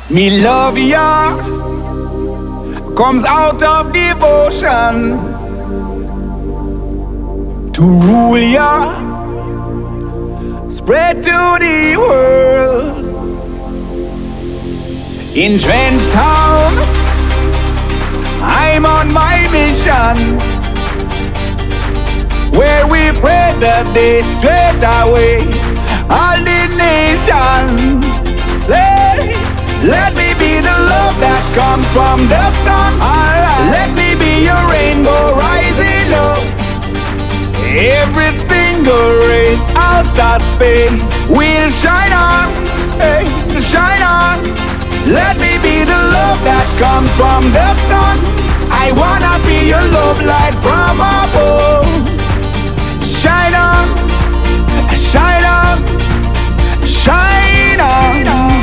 Me love ya comes out of devotion to rule ya, spread to the world. In Trench Town, I'm on my mission, where we praise the day straight away, all the nation. Let me be the love that comes from the sun. Alright. Let me be your rainbow rising up. Every single race out of space will shine on, hey, shine on. Let me be the love that comes from the sun. I wanna be your love light from above. Shine on, shine on, shine on.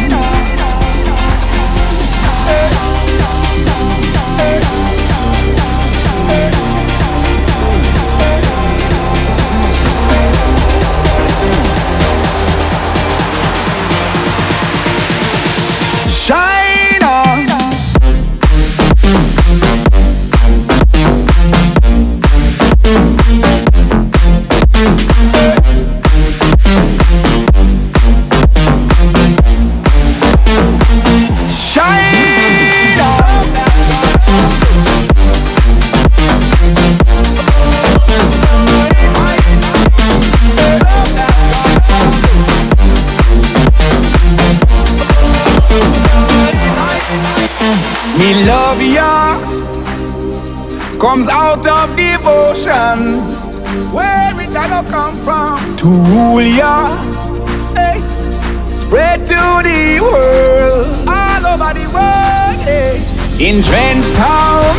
Shine on. Me love ya comes out of devotion, where it all come from, to rule ya, hey, spread to the world, all over the world, hey. In Trench Town,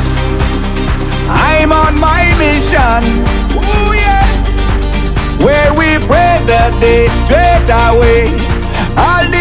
I'm on my mission, ooh yeah, where we praise the day straight away, all